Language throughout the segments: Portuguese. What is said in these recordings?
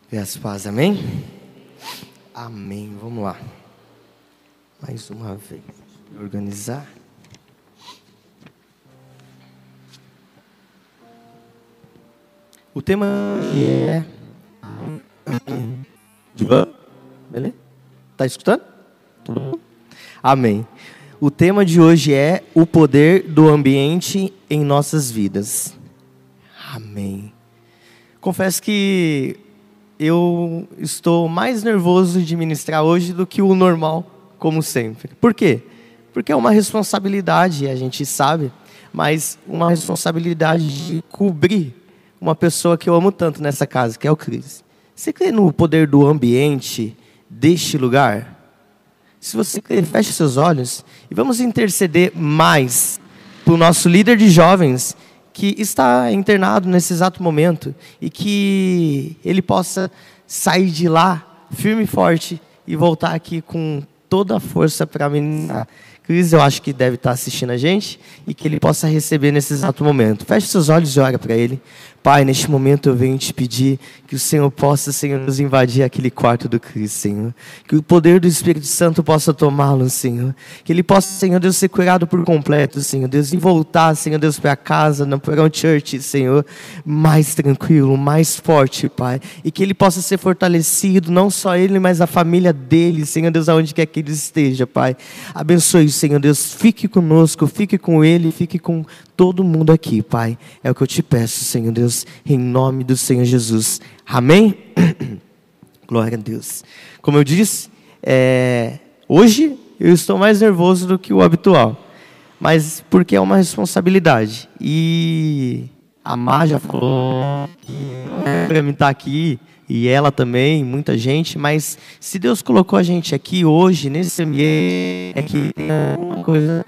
Graças a paz, amém? Amém, vamos lá. Mais uma vez, organizar. O tema é... Beleza? Tá escutando? Tudo bom? Amém. O tema de hoje é o poder do ambiente em nossas vidas. Amém. Confesso que eu estou mais nervoso de ministrar hoje do que o normal, como sempre. Por quê? Porque é uma responsabilidade, a gente sabe, mas uma responsabilidade de cobrir uma pessoa que eu amo tanto nessa casa, que é o Cris. Você crê no poder do ambiente deste lugar? Se você crê, feche seus olhos e vamos interceder mais para o nosso líder de jovens, que está internado nesse exato momento, e que ele possa sair de lá firme e forte e voltar aqui com toda a força para ministrar. Cris, eu acho que deve estar assistindo a gente, e que ele possa receber nesse exato momento. Feche seus olhos e ora para ele. Pai, neste momento eu venho te pedir que o Senhor possa, Senhor, nos invadir aquele quarto do Cris, Senhor. Que o poder do Espírito Santo possa tomá-lo, Senhor. Que ele possa, Senhor Deus, ser curado por completo, Senhor Deus. E voltar, Senhor Deus, para casa, na Porão Church, Senhor, mais tranquilo, mais forte, Pai. E que ele possa ser fortalecido, não só ele, mas a família dele, Senhor Deus, aonde quer que ele esteja, Pai. Abençoe, Senhor Deus. Fique conosco, fique com ele, fique com todo mundo aqui, Pai. É o que eu te peço, Senhor Deus, em nome do Senhor Jesus. Amém? Glória a Deus. Como eu disse, hoje eu estou mais nervoso do que o habitual, mas porque é uma responsabilidade. E a Má já falou para mim estar aqui, e ela também, muita gente, mas se Deus colocou a gente aqui hoje, nesse ambiente, é que tem alguma coisa...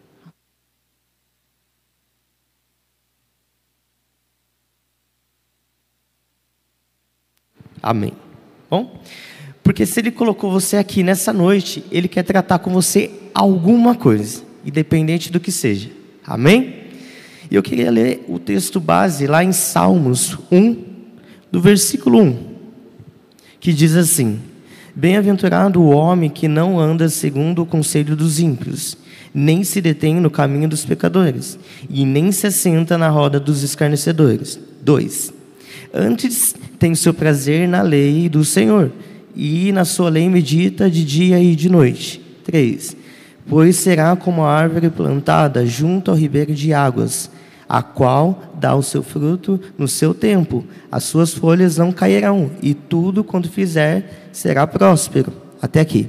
Amém. Bom, porque se Ele colocou você aqui nessa noite, Ele quer tratar com você alguma coisa, independente do que seja. Amém? E eu queria ler o texto base lá em Salmos 1, do versículo 1, que diz assim: Bem-aventurado o homem que não anda segundo o conselho dos ímpios, nem se detém no caminho dos pecadores, e nem se assenta na roda dos escarnecedores. 2. Antes tem seu prazer na lei do Senhor, e na sua lei medita de dia e de noite. 3. Pois será como a árvore plantada junto ao ribeiro de águas, a qual dá o seu fruto no seu tempo, as suas folhas não cairão, e tudo quanto fizer será próspero. Até aqui.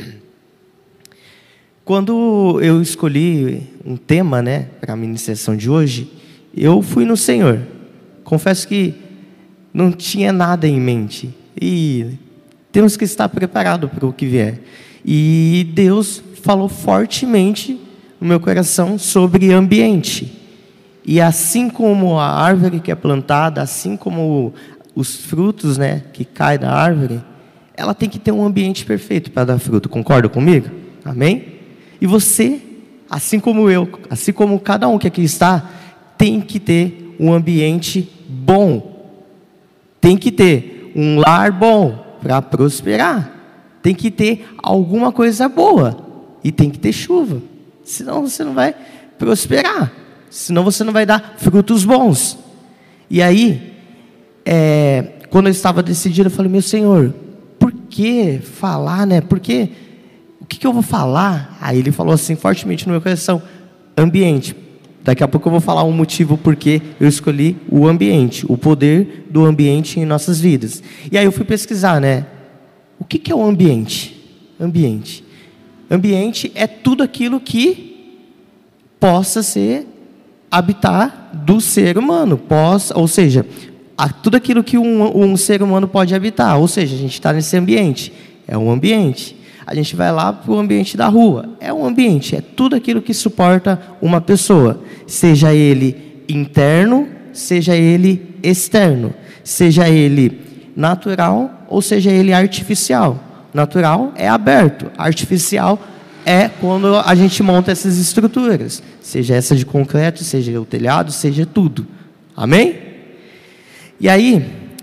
Quando eu escolhi um tema, para a ministração de hoje, eu fui no Senhor. Confesso que não tinha nada em mente, e temos que estar preparados para o que vier. E Deus falou fortemente no meu coração sobre ambiente. E assim como a árvore que é plantada, assim como os frutos, que caem da árvore, ela tem que ter um ambiente perfeito para dar fruto. Concorda comigo? Amém? E você, assim como eu, assim como cada um que aqui está, tem que ter um ambiente bom. Tem que ter um lar bom para prosperar. Tem que ter alguma coisa boa. E tem que ter chuva. Senão você não vai prosperar. Senão você não vai dar frutos bons. E aí, quando eu estava decidido, eu falei: meu Senhor, por que falar, Porque o que eu vou falar? Aí Ele falou assim fortemente no meu coração: ambiente. Daqui a pouco eu vou falar um motivo porque eu escolhi o ambiente, o poder do ambiente em nossas vidas. E aí eu fui pesquisar, O que é o ambiente? Ambiente é tudo aquilo que possa habitar do ser humano. Ou seja, tudo aquilo que um ser humano pode habitar. Ou seja, a gente está nesse ambiente. É um ambiente. A gente vai lá para o ambiente da rua. É um ambiente, é tudo aquilo que suporta uma pessoa. Seja ele interno, seja ele externo. Seja ele natural ou seja ele artificial. Natural é aberto. Artificial é quando a gente monta essas estruturas. Seja essa de concreto, seja o telhado, seja tudo. Amém? E aí,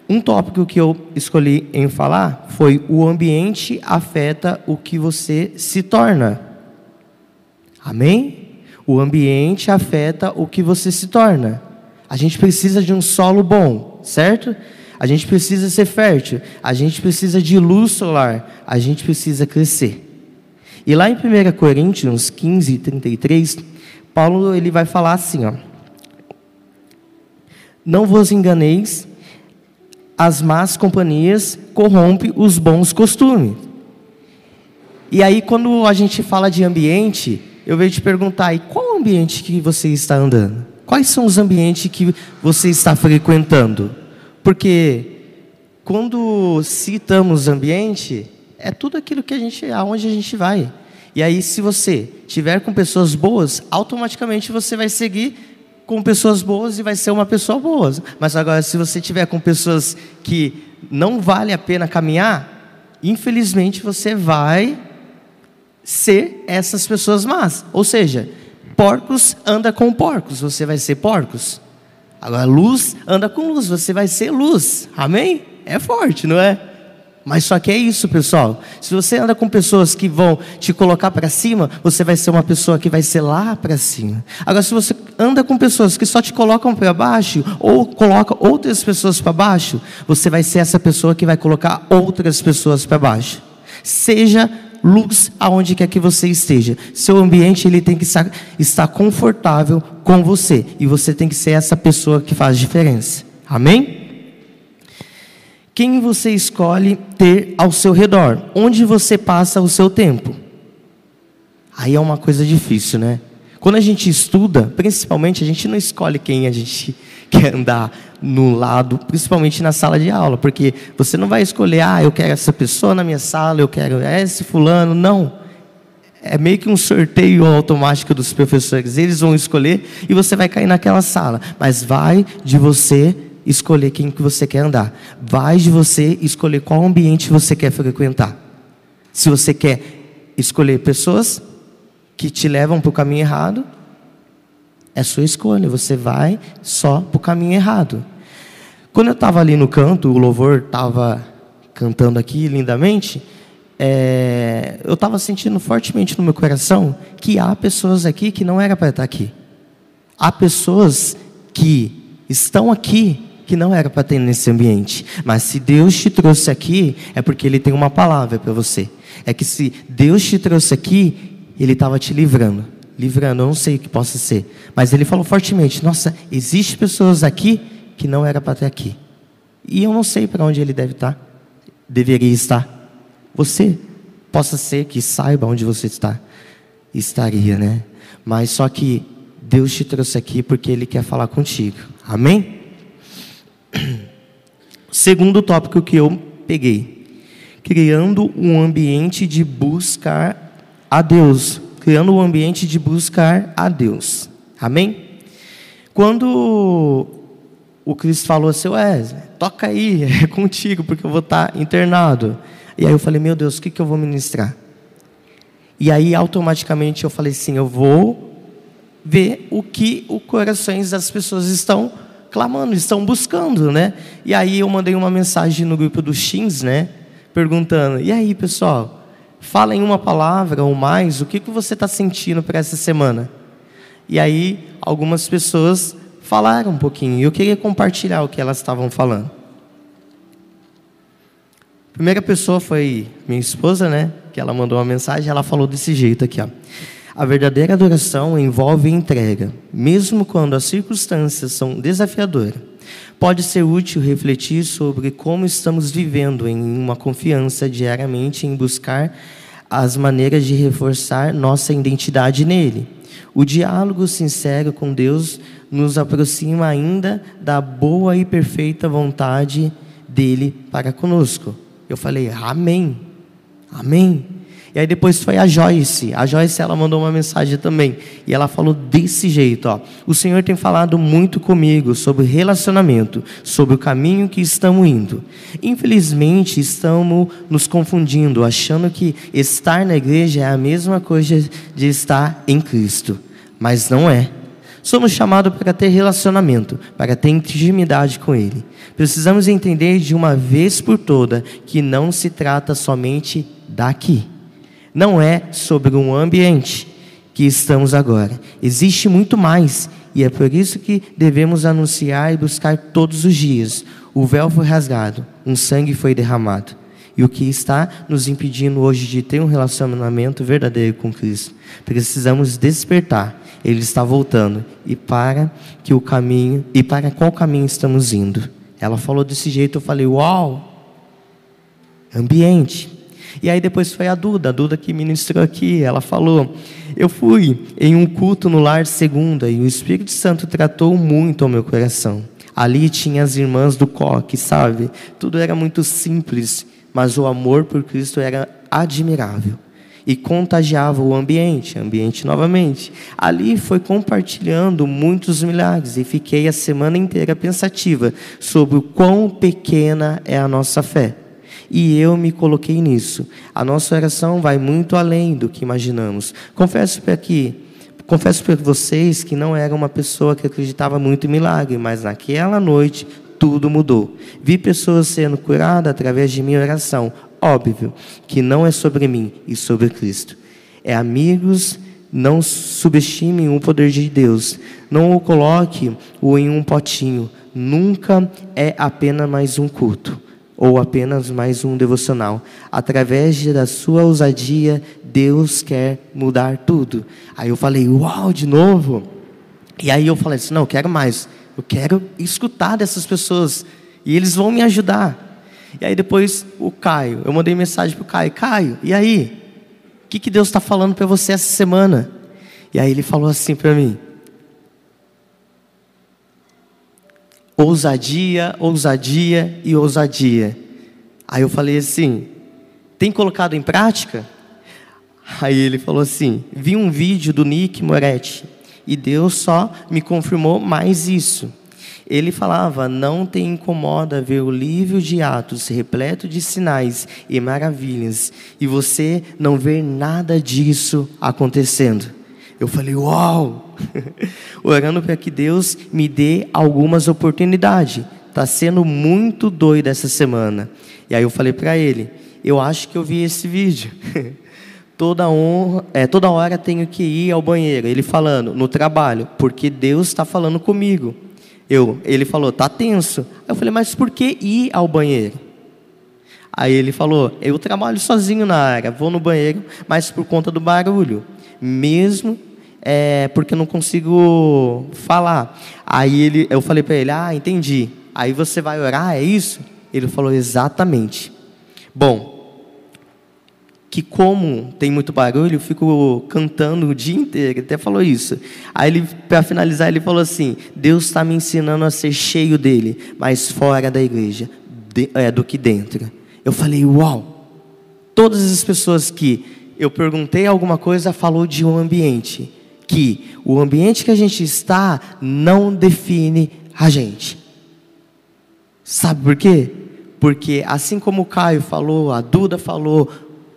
Um tópico que eu escolhi em falar foi: o ambiente afeta o que você se torna. Amém? O ambiente afeta o que você se torna. A gente precisa de um solo bom, certo? A gente precisa ser fértil. A gente precisa de luz solar. A gente precisa crescer. E lá em 1 Coríntios 15, 33, Paulo ele vai falar assim, ó: não vos enganeis, as más companhias corrompem os bons costumes. E aí, quando a gente fala de ambiente, eu venho te perguntar: e qual ambiente que você está andando? Quais são os ambientes que você está frequentando? Porque quando citamos ambiente, é tudo aquilo que aonde a gente vai. E aí, se você tiver com pessoas boas, automaticamente você vai seguir com pessoas boas e vai ser uma pessoa boa. Mas agora, se você tiver com pessoas que não vale a pena caminhar, infelizmente você vai ser essas pessoas más. Ou seja, porcos anda com porcos, você vai ser porcos. Agora, luz anda com luz, você vai ser luz. Amém? É forte, não é? Mas só que é isso, pessoal. Se você anda com pessoas que vão te colocar para cima, você vai ser uma pessoa que vai ser lá para cima. Agora, se você anda com pessoas que só te colocam para baixo, ou coloca outras pessoas para baixo, você vai ser essa pessoa que vai colocar outras pessoas para baixo. Seja luz aonde quer que você esteja. Seu ambiente ele tem que estar confortável com você. E você tem que ser essa pessoa que faz diferença. Amém? Quem você escolhe ter ao seu redor? Onde você passa o seu tempo? Aí é uma coisa difícil, né? Quando a gente estuda, principalmente, a gente não escolhe quem a gente quer andar no lado, principalmente na sala de aula, porque você não vai escolher: eu quero essa pessoa na minha sala, eu quero esse fulano. Não. É meio que um sorteio automático dos professores. Eles vão escolher e você vai cair naquela sala. Mas vai de você escolher quem que você quer andar. Vai de você escolher qual ambiente você quer frequentar. Se você quer escolher pessoas que te levam para o caminho errado, é sua escolha. Você vai só para o caminho errado. Quando eu estava ali no canto, o louvor estava cantando aqui lindamente, eu estava sentindo fortemente no meu coração que há pessoas aqui que não era para estar aqui. Há pessoas que estão aqui que não era para ter nesse ambiente. Mas se Deus te trouxe aqui, é porque Ele tem uma palavra para você. É que se Deus te trouxe aqui, Ele estava te livrando. Livrando, eu não sei o que possa ser. Mas Ele falou fortemente: nossa, existem pessoas aqui que não era para ter aqui. E eu não sei para onde Ele deveria estar. Você possa ser que saiba onde você estaria, né? Mas só que Deus te trouxe aqui porque Ele quer falar contigo. Amém? Segundo tópico que eu peguei: criando um ambiente de buscar a Deus. Criando um ambiente de buscar a Deus. Amém? Quando o Cristo falou assim: toca aí, é contigo, porque eu vou estar internado. E aí eu falei: meu Deus, o que eu vou ministrar? E aí automaticamente eu falei assim: eu vou ver o que os corações das pessoas estão clamando, estão buscando, né? E aí eu mandei uma mensagem no grupo dos Teens, né? Perguntando: e aí, pessoal, fala em uma palavra ou mais, o que você está sentindo para essa semana? E aí algumas pessoas falaram um pouquinho, e eu queria compartilhar o que elas estavam falando. A primeira pessoa foi minha esposa, né? Que ela mandou uma mensagem, ela falou desse jeito aqui, ó: a verdadeira adoração envolve entrega, mesmo quando as circunstâncias são desafiadoras. Pode ser útil refletir sobre como estamos vivendo em uma confiança diariamente em buscar as maneiras de reforçar nossa identidade nele. O diálogo sincero com Deus nos aproxima ainda da boa e perfeita vontade dele para conosco. Eu falei: amém, amém. E aí depois foi a Joyce. A Joyce, ela mandou uma mensagem também. E ela falou desse jeito, ó: o Senhor tem falado muito comigo sobre relacionamento, sobre o caminho que estamos indo. Infelizmente, estamos nos confundindo, achando que estar na igreja é a mesma coisa de estar em Cristo. Mas não é. Somos chamados para ter relacionamento, para ter intimidade com Ele. Precisamos entender de uma vez por toda que não se trata somente daqui. Não é sobre um ambiente que estamos agora. Existe muito mais, e é por isso que devemos anunciar e buscar todos os dias. O véu foi rasgado, um sangue foi derramado. E o que está nos impedindo hoje de ter um relacionamento verdadeiro com Cristo? Precisamos despertar. Ele está voltando. E para qual caminho estamos indo? Ela falou desse jeito, eu falei, uau! Ambiente. E aí depois foi a Duda que ministrou aqui. Ela falou, eu fui em um culto no lar segunda e o Espírito Santo tratou muito ao meu coração. Ali tinha as irmãs do coque, sabe? Tudo era muito simples, mas o amor por Cristo era admirável. E contagiava o ambiente novamente. Ali foi compartilhando muitos milagres e fiquei a semana inteira pensativa sobre o quão pequena é a nossa fé. E eu me coloquei nisso. A nossa oração vai muito além do que imaginamos. Confesso para vocês que não era uma pessoa que acreditava muito em milagre, mas naquela noite tudo mudou. Vi pessoas sendo curadas através de minha oração. Óbvio que não é sobre mim e sobre Cristo. É amigos, não subestimem o poder de Deus. Não o coloque-o em um potinho. Nunca é apenas mais um culto ou apenas mais um devocional. Através da sua ousadia, Deus quer mudar tudo. Aí eu falei, uau, de novo. E aí eu falei assim, não, eu quero mais. Eu quero escutar dessas pessoas. E eles vão me ajudar. E aí depois o Caio, eu mandei mensagem para o Caio. Caio, e aí? O que Deus está falando para você essa semana? E aí ele falou assim para mim. Ousadia, ousadia e ousadia. Aí eu falei assim, tem colocado em prática? Aí ele falou assim, vi um vídeo do Nick Moretti. E Deus só me confirmou mais isso. Ele falava, não te incomoda ver o livro de Atos repleto de sinais e maravilhas, e você não ver nada disso acontecendo. Eu falei, uau! Orando para que Deus me dê algumas oportunidades. Está sendo muito doido essa semana. E aí eu falei para ele, eu acho que eu vi esse vídeo. Toda hora tenho que ir ao banheiro. Ele falando, no trabalho, porque Deus está falando comigo. Ele falou, tá tenso. Eu falei, mas por que ir ao banheiro? Aí ele falou, eu trabalho sozinho na área, vou no banheiro, mas por conta do barulho. Mesmo porque eu não consigo falar. Aí eu falei para ele, entendi. Aí você vai orar, é isso? Ele falou, exatamente. Bom, que como tem muito barulho, eu fico cantando o dia inteiro. Ele até falou isso. Aí, para finalizar, ele falou assim, Deus está me ensinando a ser cheio dele, mas fora da igreja, do que dentro. Eu falei, uau! Todas as pessoas que eu perguntei alguma coisa, falou de um ambiente. Que o ambiente que a gente está não define a gente. Sabe por quê? Porque assim como o Caio falou, a Duda falou,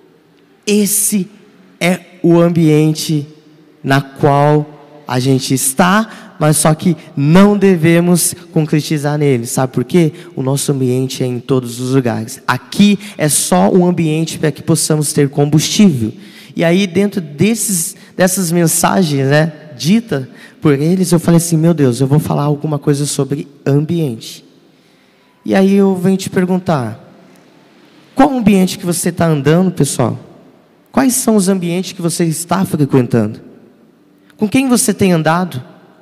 esse é o ambiente na qual a gente está, mas só que não devemos concretizar nele. Sabe por quê? O nosso ambiente é em todos os lugares. Aqui é só um ambiente para que possamos ter combustível. E aí dentro dessas mensagens, ditas por eles, eu falei assim, meu Deus, eu vou falar alguma coisa sobre ambiente. E aí eu venho te perguntar, qual ambiente que você está andando, pessoal? Quais são os ambientes que você está frequentando? Com quem você tem andado?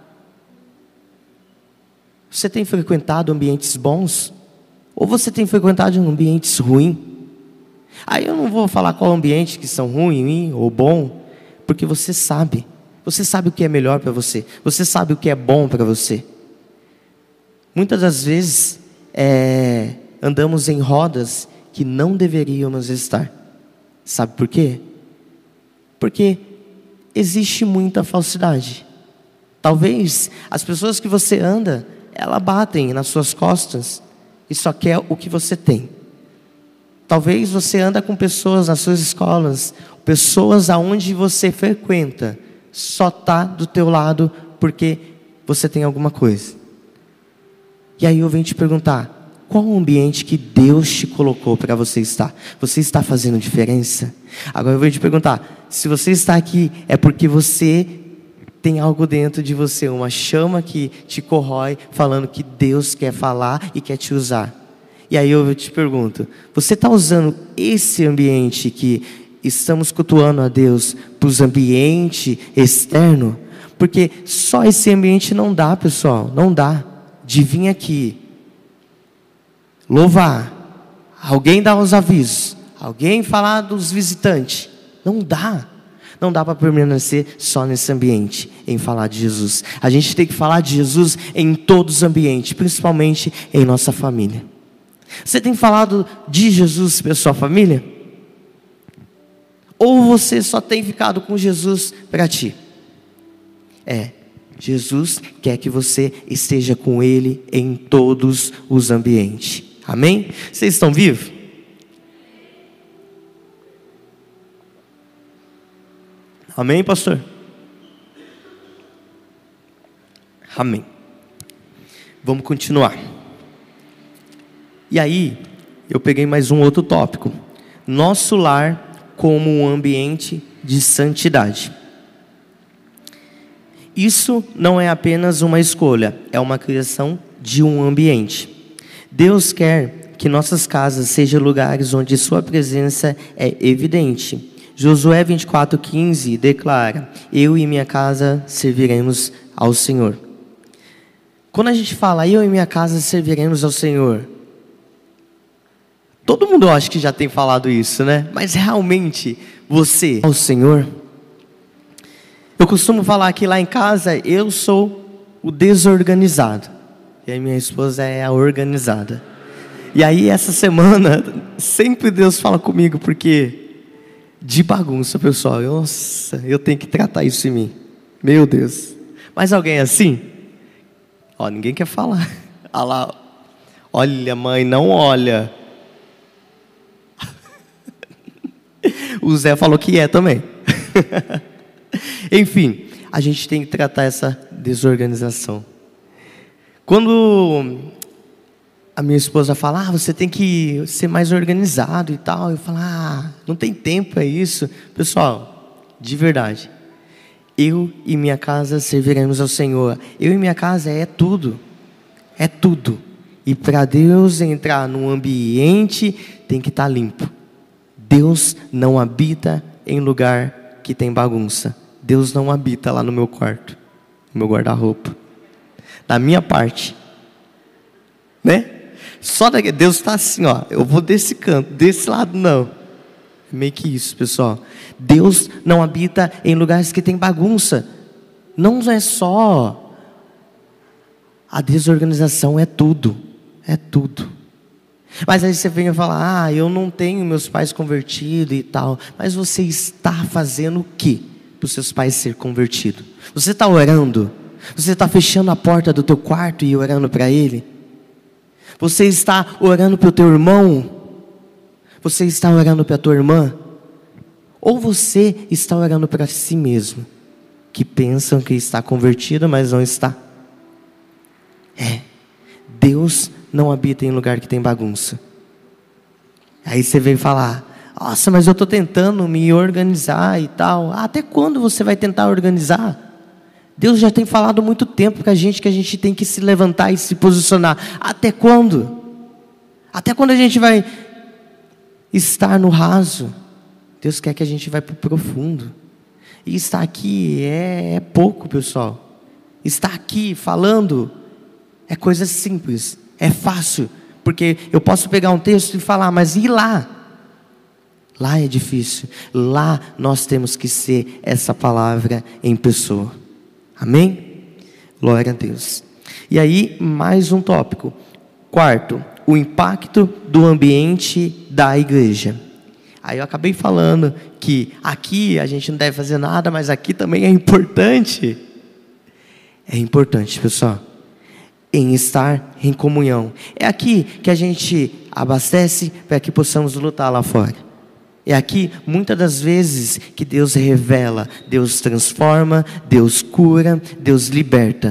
Você tem frequentado ambientes bons? Ou você tem frequentado ambientes ruins? Aí eu não vou falar qual ambiente que são ruim ou bom, porque você sabe. Você sabe o que é melhor para você. Você sabe o que é bom para você. Muitas das vezes, andamos em rodas que não deveríamos estar. Sabe por quê? Porque existe muita falsidade. Talvez as pessoas que você anda, elas batem nas suas costas e só quer o que você tem. Talvez você anda com pessoas nas suas escolas, pessoas aonde você frequenta, só está do teu lado porque você tem alguma coisa. E aí eu venho te perguntar, qual o ambiente que Deus te colocou para você estar? Você está fazendo diferença? Agora eu venho te perguntar, se você está aqui, é porque você tem algo dentro de você, uma chama que te corrói, falando que Deus quer falar e quer te usar. E aí eu te pergunto, você está usando esse ambiente que estamos cultuando a Deus para os ambiente externo? Porque só esse ambiente não dá, pessoal, não dá. De vir aqui, louvar, alguém dar os avisos, alguém falar dos visitantes, não dá. Não dá para permanecer só nesse ambiente, em falar de Jesus. A gente tem que falar de Jesus em todos os ambientes, principalmente em nossa família. Você tem falado de Jesus para sua família? Ou você só tem ficado com Jesus para ti? Jesus quer que você esteja com Ele em todos os ambientes. Amém? Vocês estão vivos? Amém, pastor? Amém. Vamos continuar. E aí, eu peguei mais um outro tópico. Nosso lar como um ambiente de santidade. Isso não é apenas uma escolha, é uma criação de um ambiente. Deus quer que nossas casas sejam lugares onde sua presença é evidente. Josué 24:15 declara: eu e minha casa serviremos ao Senhor. Quando a gente fala, eu e minha casa serviremos ao Senhor, todo mundo acha que já tem falado isso, né? Mas realmente, você, ao Senhor? Eu costumo falar que lá em casa, eu sou o desorganizado. E a minha esposa é a organizada. E aí, essa semana, sempre Deus fala comigo, porque de bagunça, pessoal. Nossa, eu tenho que tratar isso em mim. Meu Deus. Mas alguém é assim? Ó, ninguém quer falar. Olha lá. Olha, mãe, não olha. O Zé falou que é também. Enfim, a gente tem que tratar essa desorganização. Quando a minha esposa fala, você tem que ser mais organizado e tal, eu falo, não tem tempo, é isso. Pessoal, de verdade, eu e minha casa serviremos ao Senhor. Eu e minha casa é tudo. É tudo. E para Deus entrar num ambiente, tem que estar limpo. Deus não habita em lugar que tem bagunça. Deus não habita lá no meu quarto, no meu guarda-roupa, na minha parte, né? Só daqui, Deus está assim, ó, eu vou desse canto, desse lado não. É meio que isso, pessoal. Deus não habita em lugares que tem bagunça. Não é só a desorganização, é tudo. É tudo. Mas aí você vem e fala, eu não tenho meus pais convertidos e tal. Mas você está fazendo o quê para os seus pais ser convertidos? Você está orando? Você está fechando a porta do teu quarto e orando para ele? Você está orando para o teu irmão? Você está orando para a tua irmã? Ou você está orando para si mesmo? Que pensam que está convertido, mas não está. Deus não habita em lugar que tem bagunça. Aí você vem falar, nossa, mas eu estou tentando me organizar e tal. Até quando você vai tentar organizar? Deus já tem falado há muito tempo com a gente que a gente tem que se levantar e se posicionar. Até quando? Até quando a gente vai estar no raso? Deus quer que a gente vá para o profundo. E estar aqui é pouco, pessoal. Estar aqui falando é coisa simples, é fácil. Porque eu posso pegar um texto e falar, mas e lá? Lá é difícil. Lá nós temos que ser essa palavra em pessoa. Amém? Glória a Deus. E aí, mais um tópico. Quarto, o impacto do ambiente da igreja. Aí eu acabei falando que aqui a gente não deve fazer nada, mas aqui também é importante. É importante, pessoal, em estar em comunhão. É aqui que a gente abastece para que possamos lutar lá fora. É aqui, muitas das vezes, que Deus revela, Deus transforma, Deus cura, Deus liberta.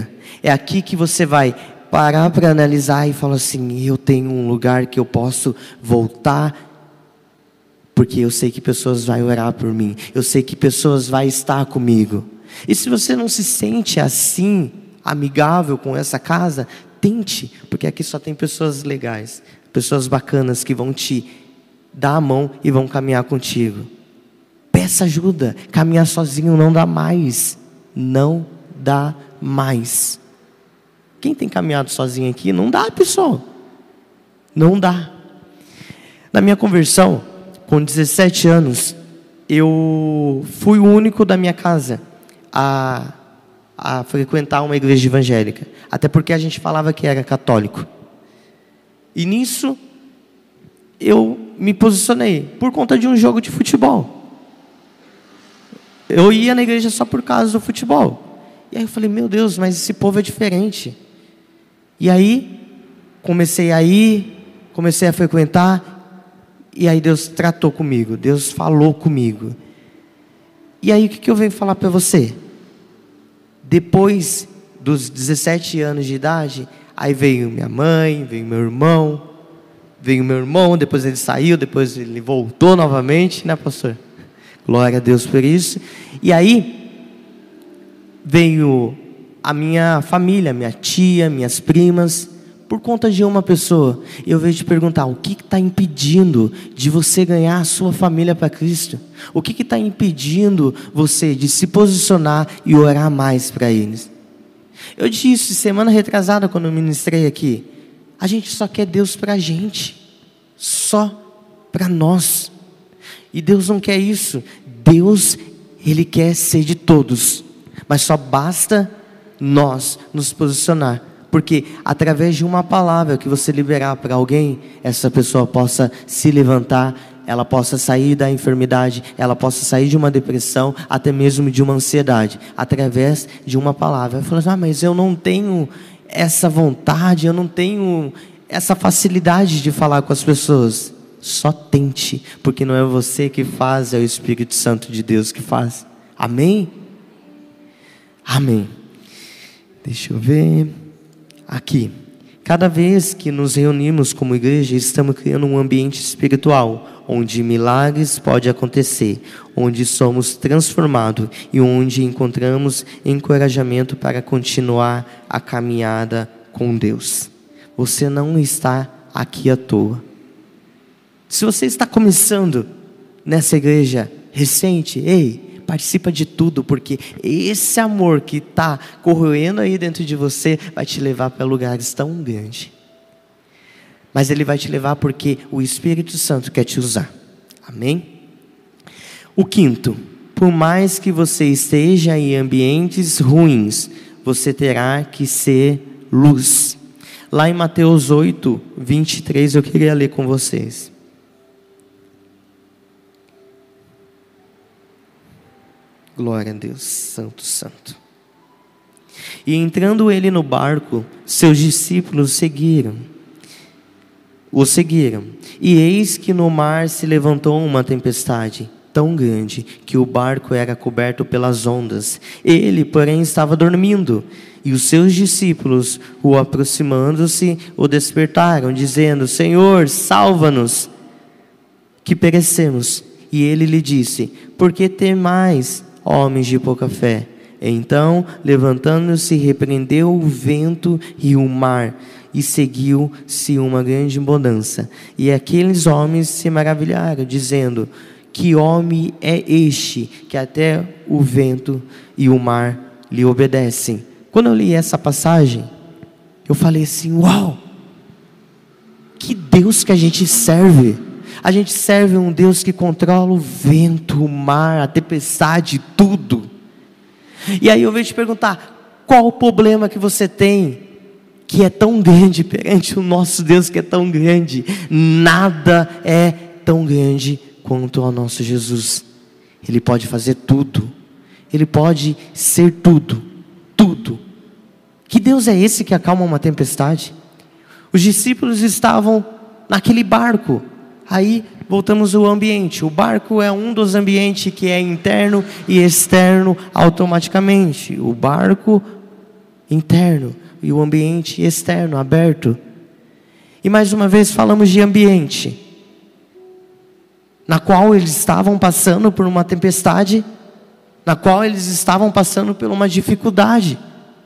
É aqui que você vai parar para analisar e falar assim: eu tenho um lugar que eu posso voltar, porque eu sei que pessoas vão orar por mim, eu sei que pessoas vão estar comigo. E se você não se sente assim, amigável com essa casa, tente, porque aqui só tem pessoas legais, pessoas bacanas que vão te dar a mão e vão caminhar contigo. Peça ajuda. Caminhar sozinho não dá mais. Não dá mais. Quem tem caminhado sozinho aqui, não dá, pessoal. Não dá. Na minha conversão, com 17 anos, eu fui o único da minha casa a frequentar uma igreja evangélica. Até porque a gente falava que era católico. E nisso, eu me posicionei por conta de um jogo de futebol. Eu ia na igreja só por causa do futebol. E aí eu falei: meu Deus, mas esse povo é diferente. E aí, comecei a frequentar. E aí Deus tratou comigo, Deus falou comigo. E aí o que eu venho falar para você? Depois dos 17 anos de idade, aí veio minha mãe, veio meu irmão, depois ele saiu, depois ele voltou novamente, né, pastor? Glória a Deus por isso. E aí veio a minha família, minha tia, minhas primas, por conta de uma pessoa. E eu vejo te perguntar: o que está impedindo de você ganhar a sua família para Cristo? O que está impedindo você de se posicionar e orar mais para eles? Eu disse semana retrasada, quando eu ministrei aqui, a gente só quer Deus para a gente, só para nós. E Deus não quer isso. Deus, Ele quer ser de todos, mas só basta nós nos posicionar, porque através de uma palavra que você liberar para alguém, essa pessoa possa se levantar, ela possa sair da enfermidade, ela possa sair de uma depressão, até mesmo de uma ansiedade, através de uma palavra. Eu falo assim: mas eu não tenho essa vontade, eu não tenho essa facilidade de falar com as pessoas. Só tente, porque não é você que faz, é o Espírito Santo de Deus que faz. Amém? Amém. Deixa eu ver aqui. Cada vez que nos reunimos como igreja, estamos criando um ambiente espiritual, onde milagres podem acontecer, onde somos transformados e onde encontramos encorajamento para continuar a caminhada com Deus. Você não está aqui à toa. Se você está começando nessa igreja recente, ei, participa de tudo, porque esse amor que está corroendo aí dentro de você vai te levar para lugares tão grandes. Mas ele vai te levar porque o Espírito Santo quer te usar. Amém? O quinto: por mais que você esteja em ambientes ruins, você terá que ser luz. Lá em Mateus 8, 23, eu queria ler com vocês. Glória a Deus, santo, santo. E entrando ele no barco, seus discípulos o seguiram. E eis que no mar se levantou uma tempestade tão grande, que o barco era coberto pelas ondas. Ele, porém, estava dormindo. E os seus discípulos, o aproximando-se, o despertaram, dizendo: Senhor, salva-nos, que perecemos. E ele lhe disse: por que temais, homens de pouca fé? Então, levantando-se, repreendeu o vento e o mar, e seguiu-se uma grande bonança. E aqueles homens se maravilharam, dizendo: que homem é este, que até o vento e o mar lhe obedecem? Quando eu li essa passagem, eu falei assim: uau, que Deus que a gente serve! A gente serve um Deus que controla o vento, o mar, a tempestade, tudo. E aí eu venho te perguntar: qual o problema que você tem que é tão grande perante o nosso Deus que é tão grande? Nada é tão grande quanto ao nosso Jesus. Ele pode fazer tudo. Ele pode ser tudo. Tudo. Que Deus é esse que acalma uma tempestade? Os discípulos estavam naquele barco. Aí voltamos ao ambiente. O barco é um dos ambientes que é interno e externo automaticamente. O barco interno e o ambiente externo, aberto. E mais uma vez falamos de ambiente, na qual eles estavam passando por uma tempestade, na qual eles estavam passando por uma dificuldade.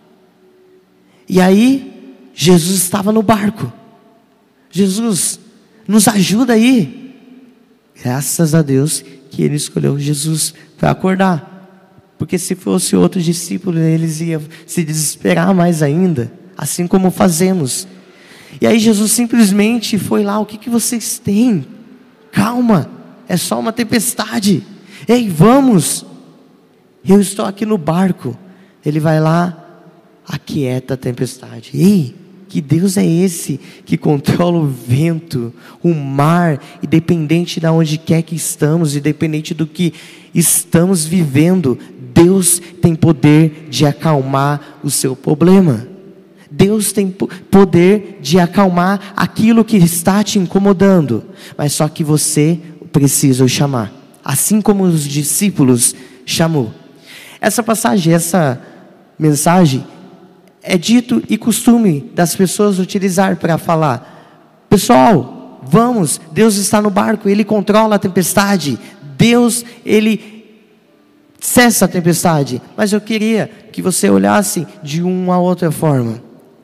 E aí, Jesus estava no barco. Jesus, nos ajuda aí. Graças a Deus que ele escolheu Jesus para acordar. Porque se fosse outro discípulo, eles iam se desesperar mais ainda, assim como fazemos. E aí Jesus simplesmente foi lá: o que vocês têm? Calma, é só uma tempestade. Ei, vamos. Eu estou aqui no barco. Ele vai lá, aquieta a tempestade. Ei, que Deus é esse que controla o vento, o mar, independente de onde quer que estamos, independente do que estamos vivendo, Deus tem poder de acalmar o seu problema. Deus tem poder de acalmar aquilo que está te incomodando, mas só que você precisa o chamar, assim como os discípulos chamou. Essa passagem, essa mensagem, é dito e costume das pessoas utilizar para falar: pessoal, vamos, Deus está no barco, Ele controla a tempestade, Deus, Ele cessa a tempestade. Mas eu queria que você olhasse de uma outra forma.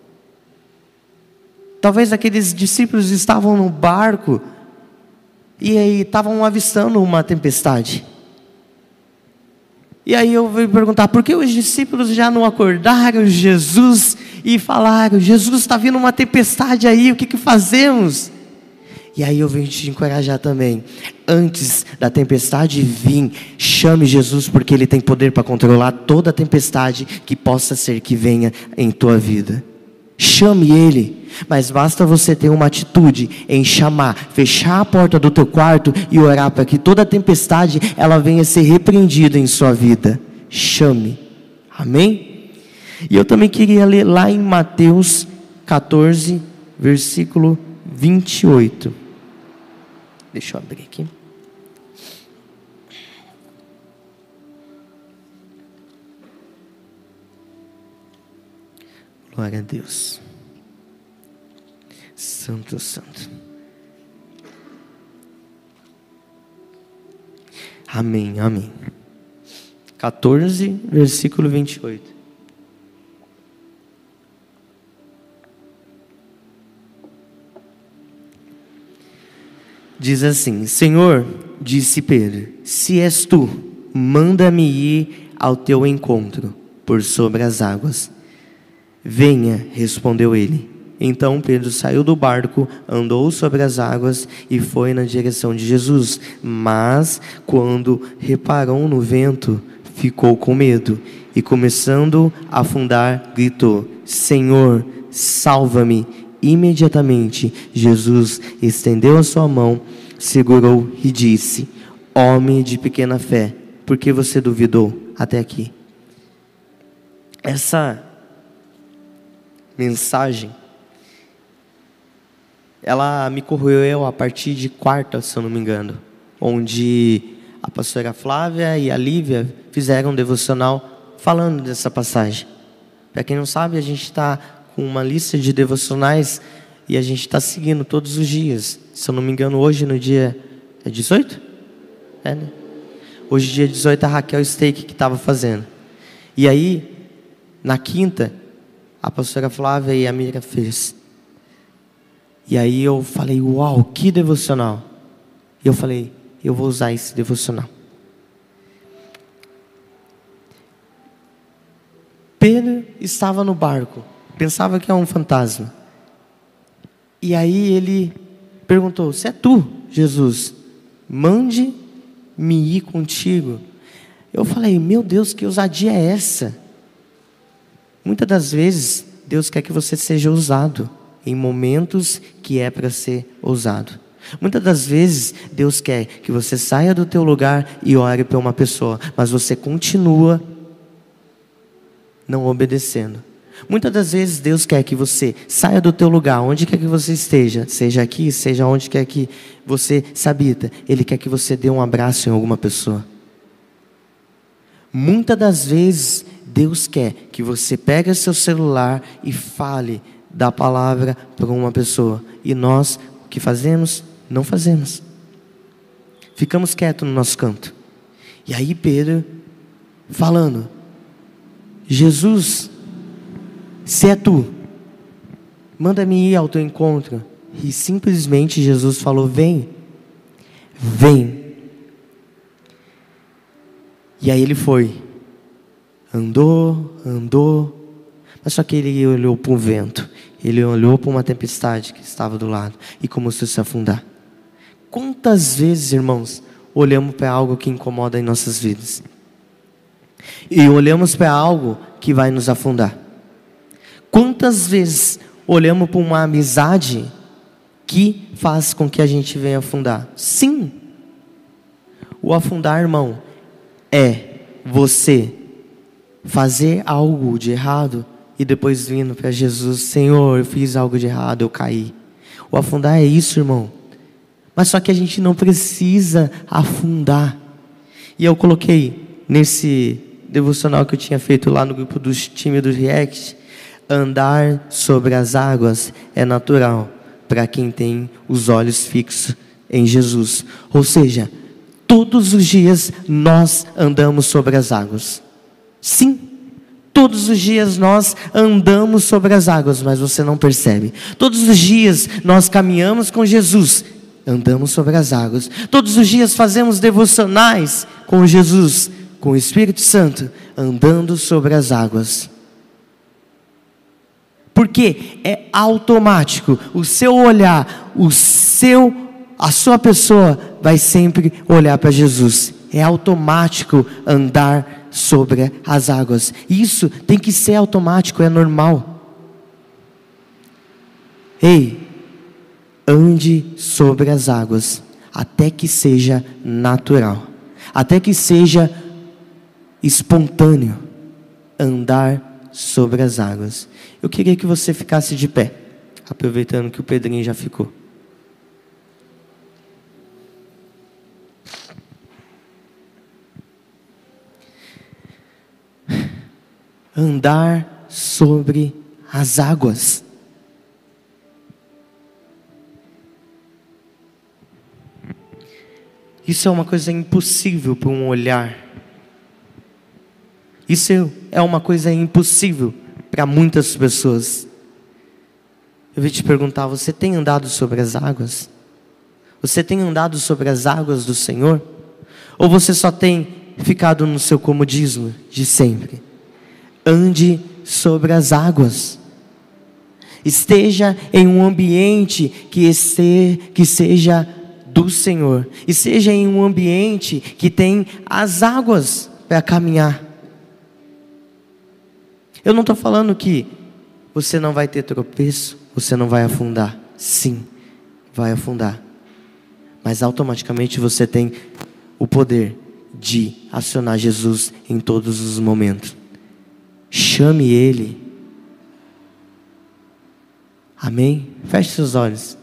Talvez aqueles discípulos estavam no barco e aí estavam avistando uma tempestade. E aí eu vou perguntar: por que os discípulos já não acordaram Jesus e falaram: Jesus, está vindo uma tempestade aí, o que fazemos? E aí eu venho te encorajar também: antes da tempestade vir, chame Jesus, porque Ele tem poder para controlar toda a tempestade que possa ser que venha em tua vida. Chame Ele, mas basta você ter uma atitude em chamar, fechar a porta do teu quarto e orar para que toda a tempestade ela venha ser repreendida em sua vida. Chame, amém? E eu também queria ler lá em Mateus 14, versículo 28. Deixa eu abrir aqui. Glória a Deus. Santo, santo. Amém, amém. 14, versículo 28. Diz assim: Senhor, disse Pedro, se és tu, manda-me ir ao teu encontro por sobre as águas. Venha, respondeu ele. Então Pedro saiu do barco, andou sobre as águas e foi na direção de Jesus. Mas quando reparou no vento, ficou com medo e, começando a afundar, gritou: Senhor, salva-me. Imediatamente Jesus estendeu a sua mão, segurou e disse: Homem de pequena fé, por que você duvidou até aqui? Essa mensagem, ela me corroeu a partir de quarta, se eu não me engano, onde a pastora Flávia e a Lívia fizeram um devocional falando dessa passagem. Para quem não sabe, a gente está com uma lista de devocionais e a gente está seguindo todos os dias. Se eu não me engano, hoje no dia 18? Né? Hoje dia 18 a Raquel Steak que estava fazendo. E aí, na quinta, a pastora Flávia e a Mira fez. E aí eu falei: uau, que devocional. E eu falei: eu vou usar esse devocional. Pedro estava no barco, pensava que era um fantasma. E aí ele perguntou: se é tu, Jesus, mande-me ir contigo. Eu falei: meu Deus, que ousadia é essa? Muitas das vezes, Deus quer que você seja ousado em momentos que é para ser ousado. Muitas das vezes, Deus quer que você saia do teu lugar e ore para uma pessoa, mas você continua não obedecendo. Muitas das vezes, Deus quer que você saia do teu lugar, onde quer que você esteja, seja aqui, seja onde quer que você se habita. Ele quer que você dê um abraço em alguma pessoa. Muitas das vezes, Deus quer que você pegue seu celular e fale da palavra para uma pessoa. E nós, o que fazemos? Não fazemos. Ficamos quietos no nosso canto. E aí Pedro falando: Jesus, se é tu, manda-me ir ao teu encontro. E simplesmente Jesus falou: vem, vem. E aí ele foi, andou, mas só que ele olhou para o vento, ele olhou para uma tempestade que estava do lado e começou a se afundar. Quantas vezes, irmãos, olhamos para algo que incomoda em nossas vidas e olhamos para algo que vai nos afundar? Quantas vezes olhamos para uma amizade que faz com que a gente venha afundar? Sim, o afundar, irmão, é você fazer algo de errado e depois vindo para Jesus: Senhor, eu fiz algo de errado, eu caí. O afundar é isso, irmão. Mas só que a gente não precisa afundar. E eu coloquei nesse devocional que eu tinha feito lá no grupo do time do React: andar sobre as águas é natural para quem tem os olhos fixos em Jesus. Ou seja, todos os dias nós andamos sobre as águas. Sim, todos os dias nós andamos sobre as águas, mas você não percebe. Todos os dias nós caminhamos com Jesus, andamos sobre as águas. Todos os dias fazemos devocionais com Jesus, com o Espírito Santo, andando sobre as águas. Porque é automático. O seu olhar, a sua pessoa vai sempre olhar para Jesus. É automático andar sobre as águas. Isso tem que ser automático, é normal. Ei, ande sobre as águas, até que seja natural, até que seja espontâneo andar sobre as águas. Eu queria que você ficasse de pé, aproveitando que o Pedrinho já ficou. Andar sobre as águas. Isso é uma coisa impossível para um olhar. Isso é uma coisa impossível para muitas pessoas. Eu vou te perguntar: você tem andado sobre as águas? Você tem andado sobre as águas do Senhor? Ou você só tem ficado no seu comodismo de sempre? Ande sobre as águas. Esteja em um ambiente que seja do Senhor. E seja em um ambiente que tem as águas para caminhar. Eu não estou falando que você não vai ter tropeço, você não vai afundar. Sim, vai afundar. Mas automaticamente você tem o poder de acionar Jesus em todos os momentos. Chame Ele. Amém? Feche seus olhos.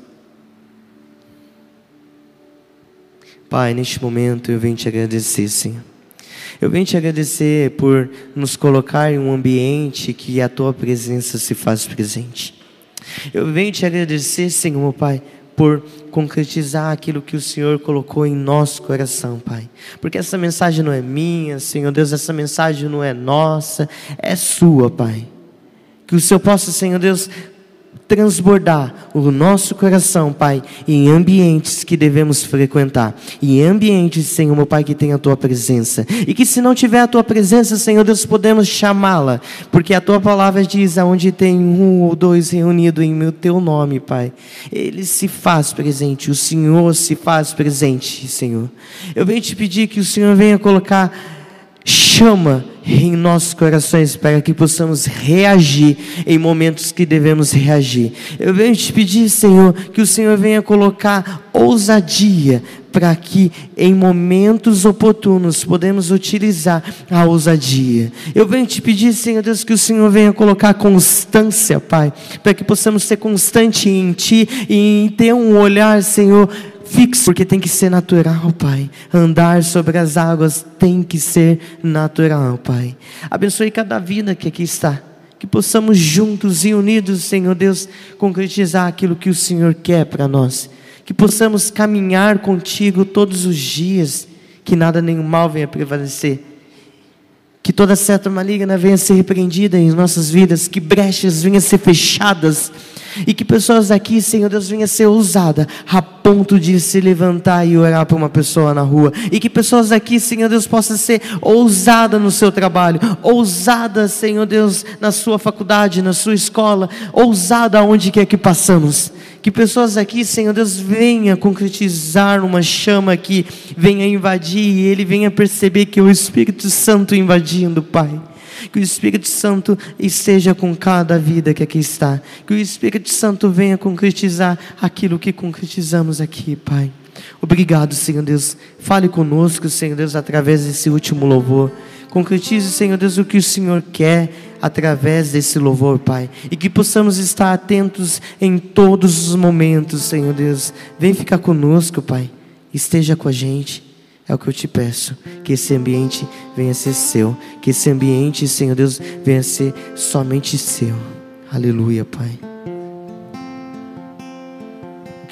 Pai, neste momento eu venho te agradecer, Senhor. Eu venho te agradecer por nos colocar em um ambiente que a Tua presença se faz presente. Eu venho te agradecer, Senhor, meu Pai, por concretizar aquilo que o Senhor colocou em nosso coração, Pai. Porque essa mensagem não é minha, Senhor Deus, essa mensagem não é nossa, é sua, Pai. Que o Senhor possa, Senhor Deus, transbordar o nosso coração, Pai, em ambientes que devemos frequentar, em ambientes, Senhor, meu Pai, que tem a Tua presença, e que se não tiver a Tua presença, Senhor Deus, podemos chamá-la, porque a Tua palavra diz: aonde tem um ou dois reunidos em meu Teu nome, Pai, Ele se faz presente, o Senhor se faz presente, Senhor. Eu venho te pedir que o Senhor venha colocar chama em nossos corações para que possamos reagir em momentos que devemos reagir. Eu venho te pedir, Senhor, que o Senhor venha colocar ousadia para que em momentos oportunos podemos utilizar a ousadia. Eu venho te pedir, Senhor Deus, que o Senhor venha colocar constância, Pai, para que possamos ser constantes em Ti e em ter um olhar, Senhor, fixo, porque tem que ser natural, Pai. Andar sobre as águas tem que ser natural, Pai. Abençoe cada vida que aqui está. Que possamos juntos e unidos, Senhor Deus, concretizar aquilo que o Senhor quer para nós. Que possamos caminhar contigo todos os dias. Que nada nem o mal venha prevalecer. Que toda seta maligna venha ser repreendida em nossas vidas. Que brechas venham ser fechadas. E que pessoas aqui, Senhor Deus, venham ser ousadas a ponto de se levantar e orar por uma pessoa na rua. E que pessoas aqui, Senhor Deus, possam ser ousadas no seu trabalho, ousadas, Senhor Deus, na sua faculdade, na sua escola, ousada onde quer que passamos. Que pessoas aqui, Senhor Deus, venha concretizar uma chama aqui, venha invadir e Ele venha perceber que é o Espírito Santo invadindo, Pai. Que o Espírito Santo esteja com cada vida que aqui está. Que o Espírito Santo venha concretizar aquilo que concretizamos aqui, Pai. Obrigado, Senhor Deus. Fale conosco, Senhor Deus, através desse último louvor. Concretize, Senhor Deus, o que o Senhor quer através desse louvor, Pai. E que possamos estar atentos em todos os momentos, Senhor Deus. Vem ficar conosco, Pai. Esteja com a gente. É o que eu te peço, que esse ambiente venha ser seu, que esse ambiente, Senhor Deus, venha ser somente seu. Aleluia, Pai.